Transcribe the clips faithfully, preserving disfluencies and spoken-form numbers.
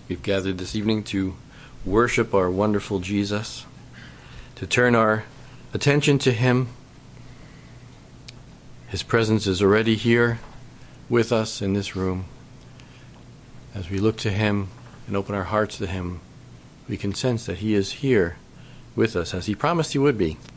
We've gathered this evening to worship our wonderful Jesus, to turn our attention to him. His presence is already here with us in this room. As we look to him and open our hearts to him, we can sense that he is here with us, as he promised he would be.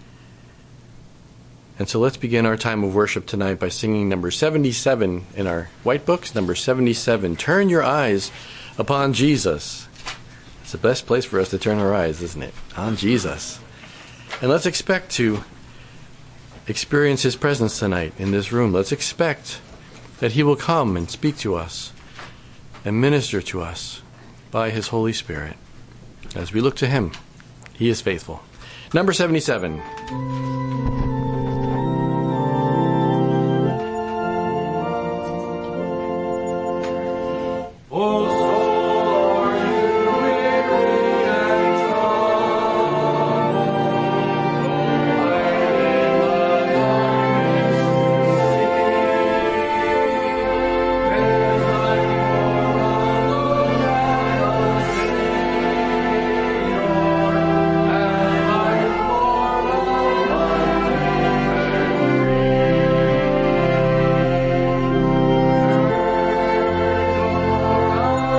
And so let's begin our time of worship tonight by singing number seventy-seven in our white books, number seventy-seven, Turn Your Eyes Upon Jesus. It's the best place for us to turn our eyes, isn't it? On Jesus. And let's expect to experience his presence tonight in this room. Let's expect that he will come and speak to us and minister to us by his Holy Spirit. As we look to him, he is faithful. Number seventy-seven. Oh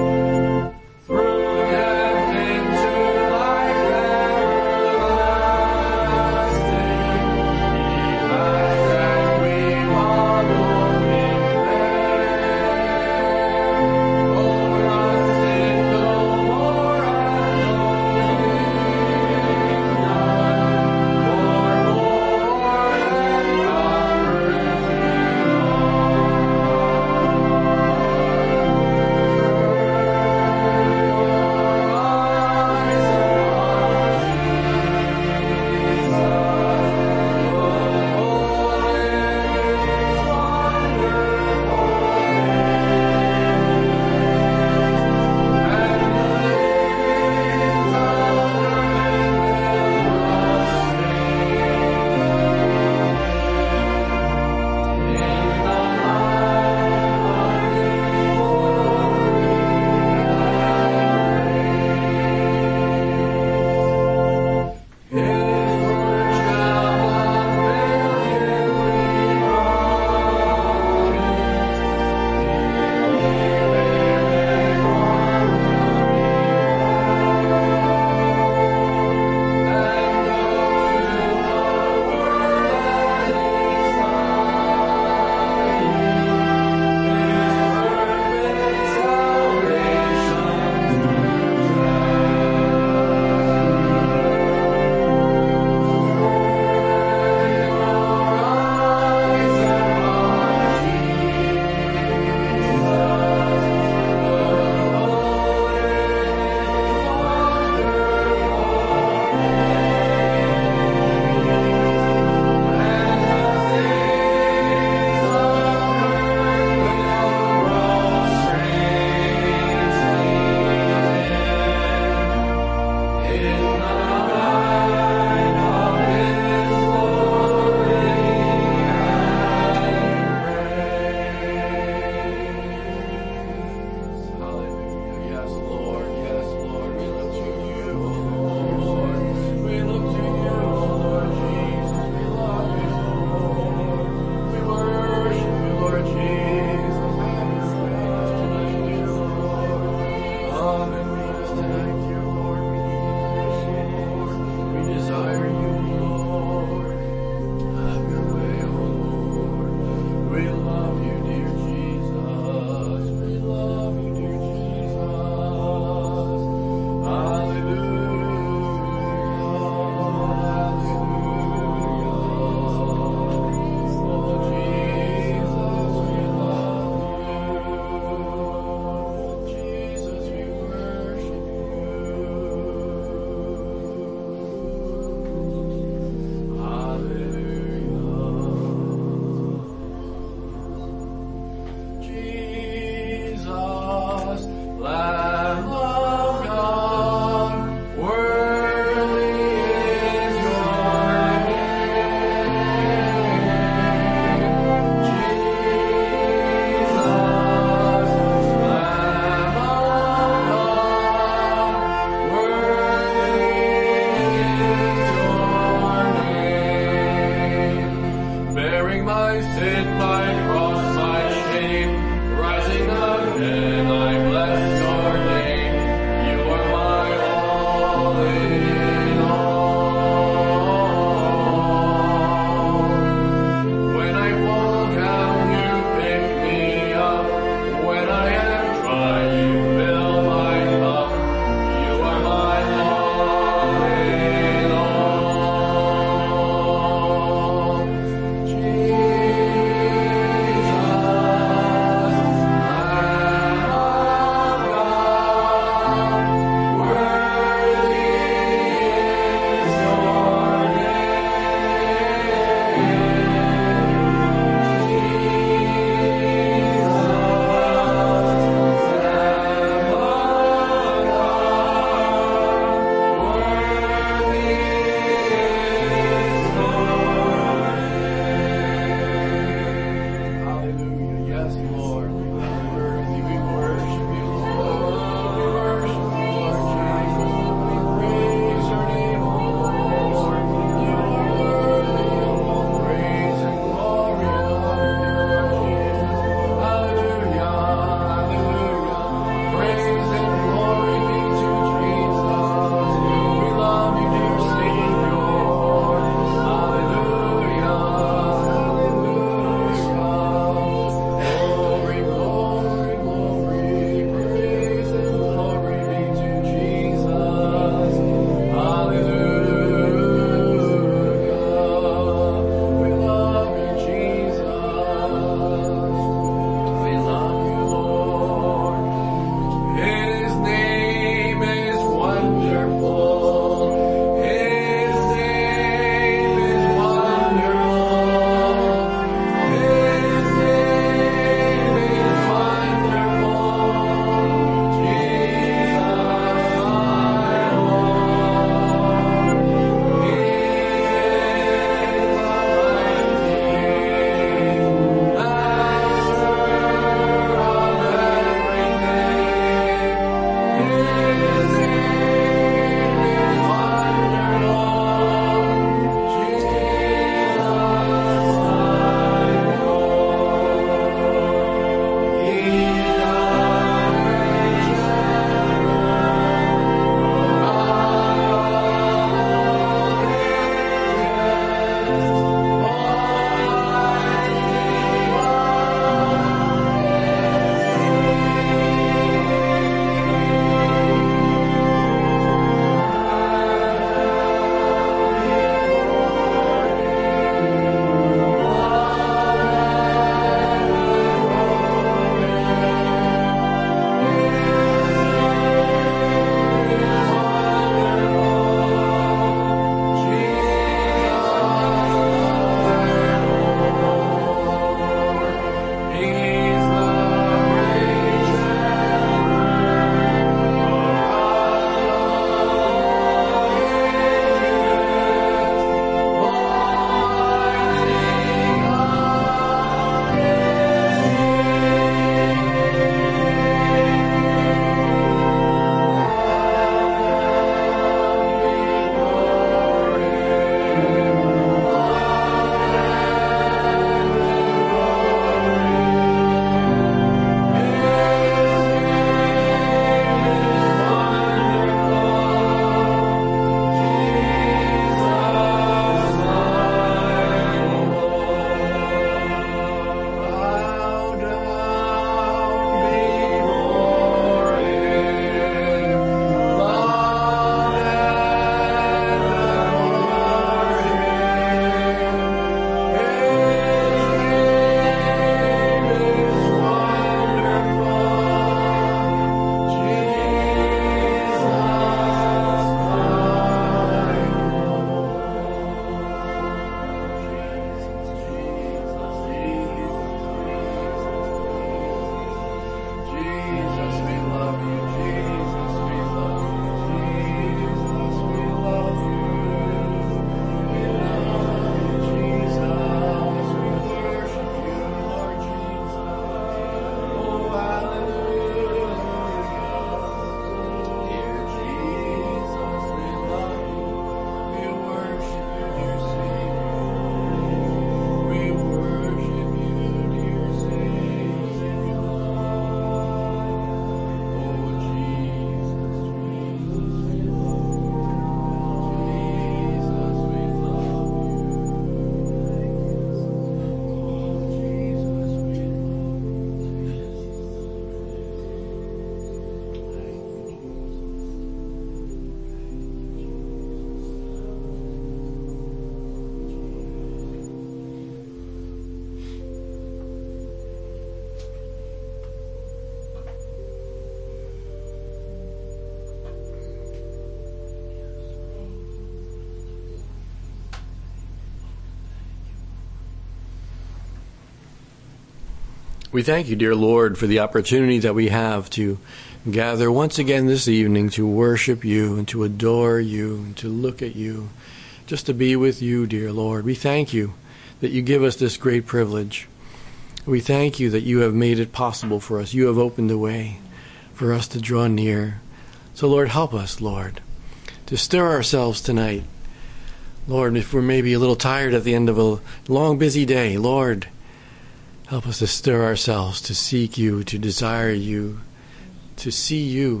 We thank you, dear Lord, for the opportunity that we have to gather once again this evening to worship you and to adore you and to look at you, just to be with you, dear Lord. We thank you that you give us this great privilege. We thank you that you have made it possible for us. You have opened the way for us to draw near. So, Lord, help us, Lord, to stir ourselves tonight. Lord, if we're maybe a little tired at the end of a long, busy day, Lord, help us to stir ourselves, to seek you, to desire you, to see you,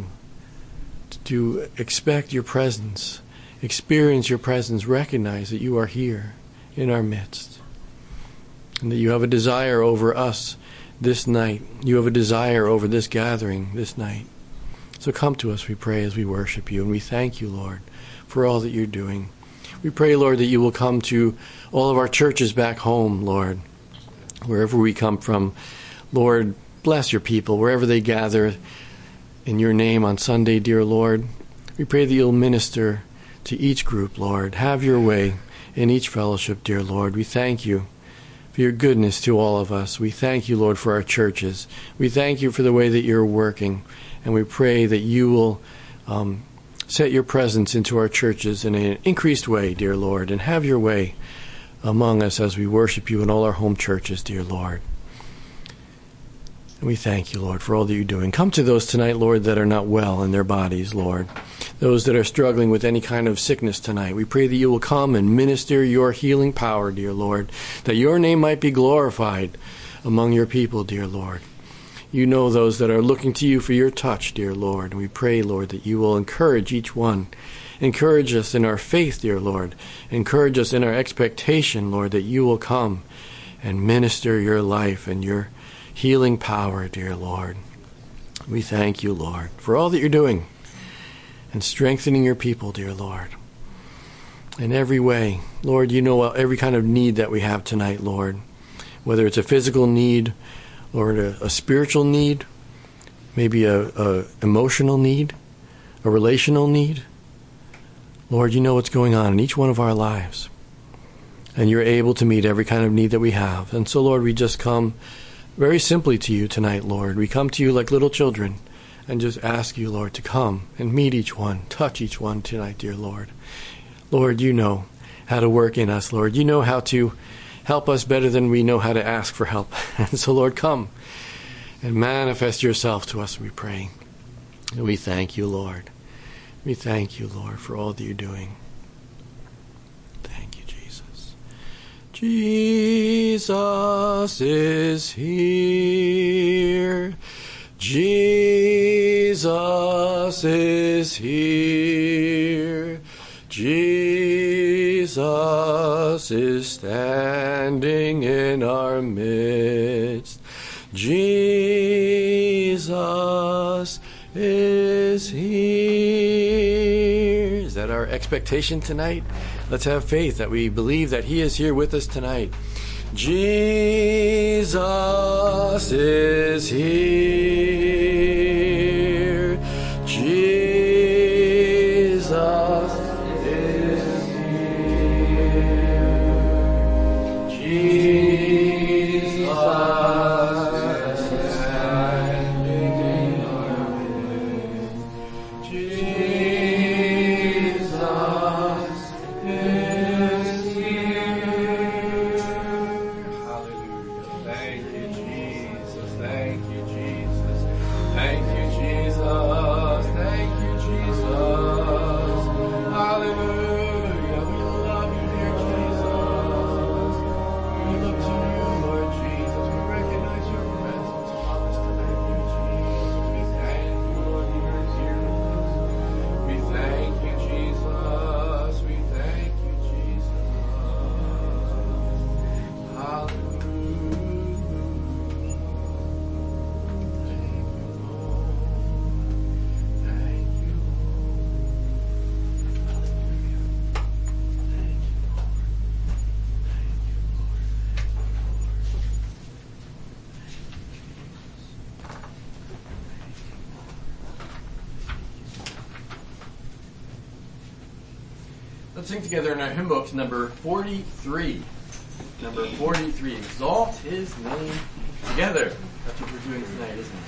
to expect your presence, experience your presence, recognize that you are here in our midst, and that you have a desire over us this night. You have a desire over this gathering this night. So come to us, we pray, as we worship you, and we thank you, Lord, for all that you're doing. We pray, Lord, that you will come to all of our churches back home, Lord, wherever we come from. Lord, bless your people wherever they gather in your name on Sunday, dear Lord. We pray that you'll minister to each group, Lord. Have your way in each fellowship, dear Lord. We thank you for your goodness to all of us. We thank you, Lord, for our churches. We thank you for the way that you're working, and we pray that you will um, set your presence into our churches in an increased way, dear Lord, and have your way among us as we worship you in all our home churches, dear Lord. And we thank you, Lord, for all that you're doing. Come to those tonight, Lord, that are not well in their bodies, Lord. Those that are struggling with any kind of sickness tonight. We pray that you will come and minister your healing power, dear Lord, that your name might be glorified among your people, dear Lord. You know those that are looking to you for your touch, dear Lord. And we pray, Lord, that you will encourage each one. Encourage us in our faith, dear Lord. Encourage us in our expectation, Lord, that you will come and minister your life and your healing power, dear Lord. We thank you, Lord, for all that you're doing and strengthening your people, dear Lord. In every way, Lord, you know every kind of need that we have tonight, Lord, whether it's a physical need or a, a spiritual need, maybe a, a emotional need, a relational need. Lord, you know what's going on in each one of our lives, and you're able to meet every kind of need that we have. And so, Lord, we just come very simply to you tonight, Lord. We come to you like little children and just ask you, Lord, to come and meet each one, touch each one tonight, dear Lord. Lord, you know how to work in us, Lord. You know how to help us better than we know how to ask for help. And so, Lord, come and manifest yourself to us, we pray. And we thank you, Lord. We thank you, Lord, for all that you're doing. Thank you, Jesus. Jesus is here. Jesus is here. Jesus is standing in our midst. Jesus is here. Is that our expectation tonight? Let's have faith that we believe that he is here with us tonight. Jesus is here. Jesus is here. Jesus is standing in our midst. Jesus is here. Hallelujah. Thank you, Jesus. Thank you, Jesus. Thank you, Jesus. Thank you, Jesus. Hallelujah. We love you, dear Jesus. We look to you, Lord Jesus. We recognize your presence among us tonight, dear Jesus. We thank you, Lord, you are here with us. We thank you, Jesus. We thank you, Jesus. Hallelujah. Thank you, Lord. Thank you, Lord. Hallelujah. Thank you, Lord. Thank you, Lord. Let's sing together in our hymn books, number forty-three. Number forty-three. Exalt his name together. That's what we're doing tonight, isn't it?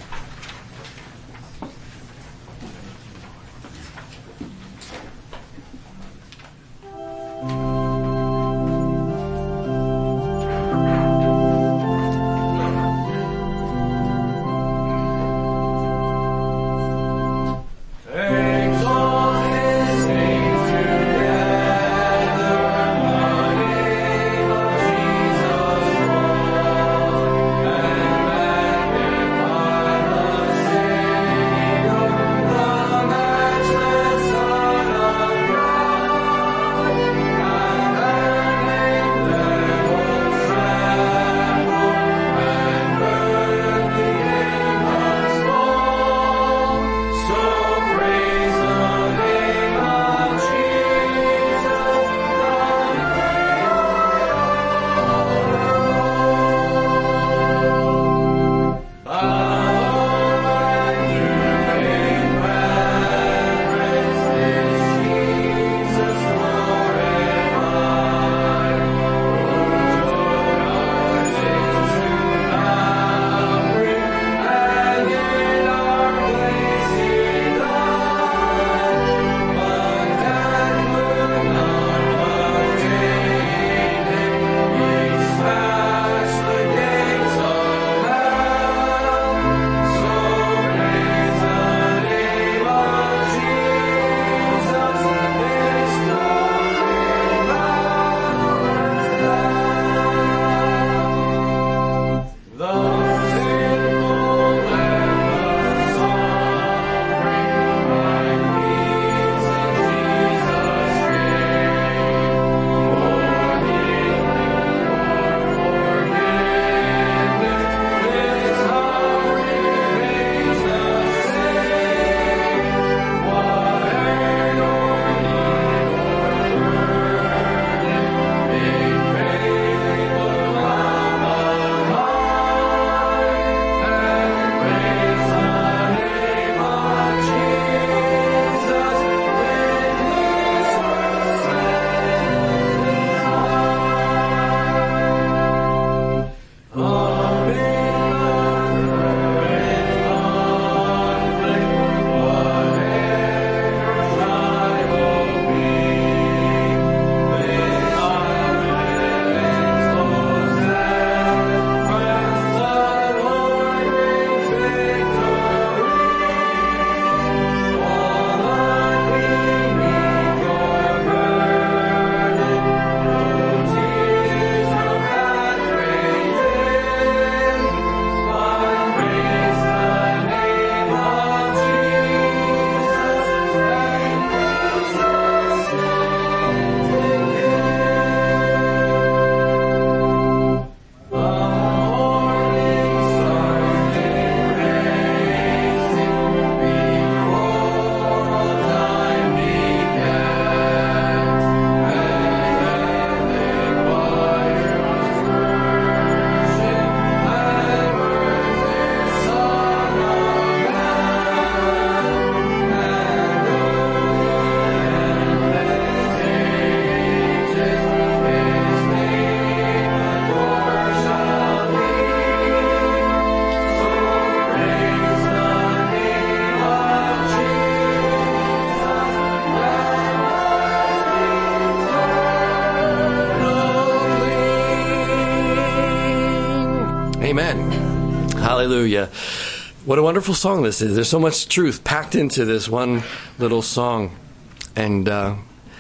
Amen. Hallelujah. What a wonderful song this is. There's so much truth packed into this one little song. And uh,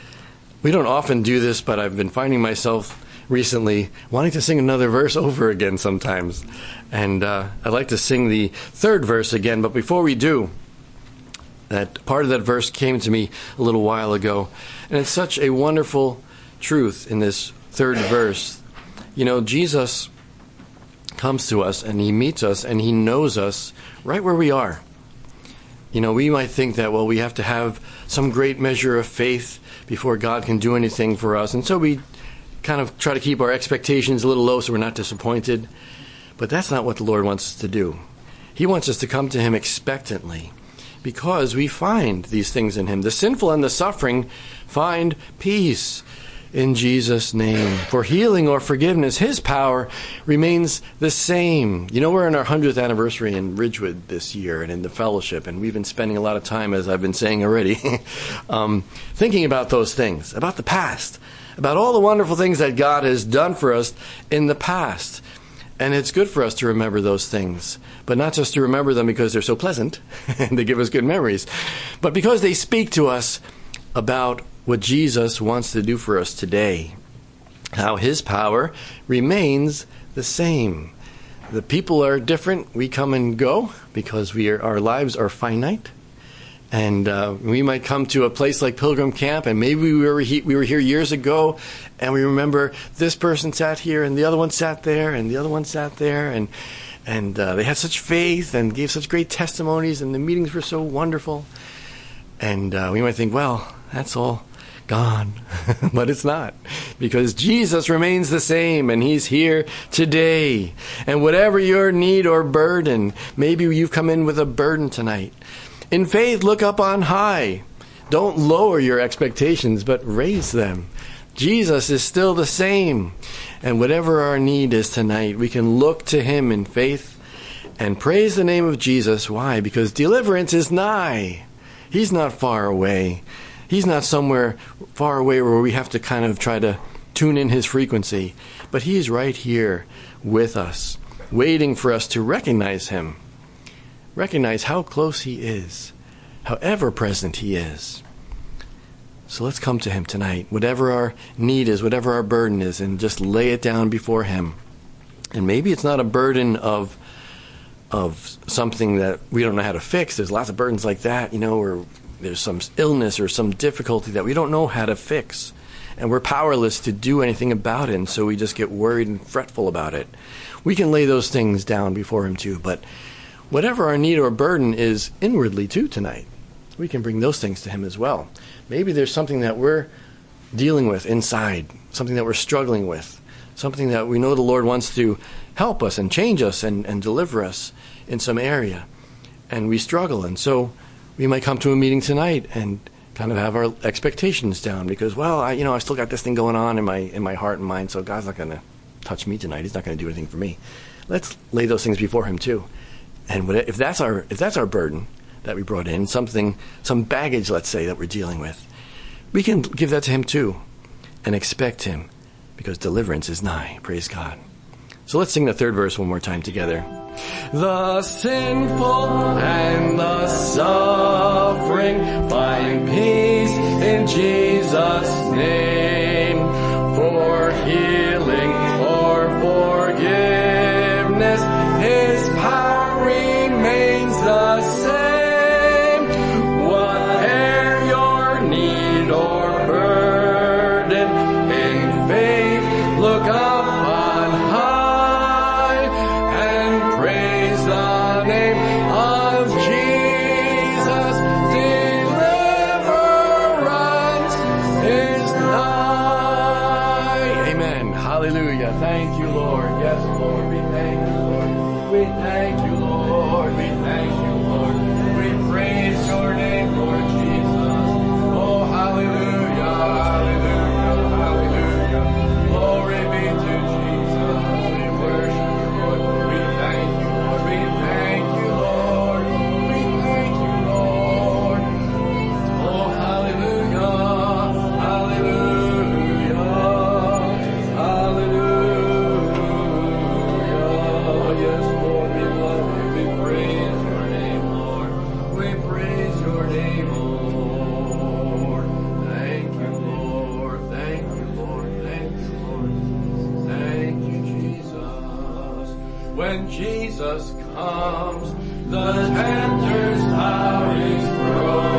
we don't often do this, but I've been finding myself recently wanting to sing another verse over again sometimes. And uh, I'd like to sing the third verse again. But before we do, that part of that verse came to me a little while ago. And it's such a wonderful truth in this third verse. You know, Jesus comes to us and he meets us and he knows us right where we are. You know, we might think that, well, we have to have some great measure of faith before God can do anything for us. And so we kind of try to keep our expectations a little low so we're not disappointed. But that's not what the Lord wants us to do. He wants us to come to him expectantly because we find these things in him. The sinful and the suffering find peace. in Jesus' name. For healing or forgiveness, his power remains the same. You know, we're in our hundredth anniversary in Ridgewood this year and in the fellowship, and we've been spending a lot of time, as I've been saying already, um, thinking about those things, about the past, about all the wonderful things that God has done for us in the past. And it's good for us to remember those things, but not just to remember them because they're so pleasant and they give us good memories, but because they speak to us about what Jesus wants to do for us today, how his power remains the same. The people are different. We come and go because we are, our lives are finite. And uh, we might come to a place like Pilgrim Camp, and maybe we were, he, we were here years ago, and we remember this person sat here, and the other one sat there, and the other one sat there, and and uh, they had such faith and gave such great testimonies, and the meetings were so wonderful. And uh, we might think, well, that's all gone. But it's not, because Jesus remains the same, and he's here today. And whatever your need or burden, maybe you've come in with a burden tonight. In faith, look up on high. Don't lower your expectations, but raise them. Jesus is still the same. And whatever our need is tonight, we can look to him in faith and praise the name of Jesus. Why? Because deliverance is nigh. He's not far away. He's not somewhere far away where we have to kind of try to tune in his frequency. But he's right here with us, waiting for us to recognize him. Recognize how close he is, how ever-present he is. So let's come to him tonight, whatever our need is, whatever our burden is, and just lay it down before him. And maybe it's not a burden of of something that we don't know how to fix. There's lots of burdens like that, you know, or there's some illness or some difficulty that we don't know how to fix. And we're powerless to do anything about it, and so we just get worried and fretful about it. We can lay those things down before him too, but whatever our need or burden is inwardly too tonight, we can bring those things to him as well. Maybe there's something that we're dealing with inside, something that we're struggling with, something that we know the Lord wants to help us and change us and, and deliver us in some area. And we struggle. And so we might come to a meeting tonight and kind of have our expectations down because, well, I, you know, I still got this thing going on in my in my heart and mind, so God's not going to touch me tonight. He's not going to do anything for me. Let's lay those things before him too. And if that's our if that's our burden that we brought in, something, some baggage, let's say, that we're dealing with, we can give that to him too and expect him, because deliverance is nigh. Praise God. So let's sing the third verse one more time together. The sinful and the suffering find peace in Jesus' name, for healing or forgiveness, his power remains the same. Whatever your need or burden, in faith look up on high and praise the name of Jesus. Deliverance is nigh. Amen. Hallelujah. Thank you, Lord. Yes, Lord. We thank you, Lord. We thank you, Lord. We thank you, Lord. We praise your name, Lord Jesus. Oh, hallelujah, hallelujah, hallelujah. Glory be to Jesus. We worship you, Lord. We thank you, Lord. We thank you, Lord. We thank you, Lord. Oh, hallelujah, hallelujah, hallelujah. Yes, Lord, we love you. We praise your name, Lord. We praise your name, Lord. Thank you, Lord. Thank you, Lord. Thank you, Lord. Thank you, Jesus. When Jesus comes, the tempter's power is broken.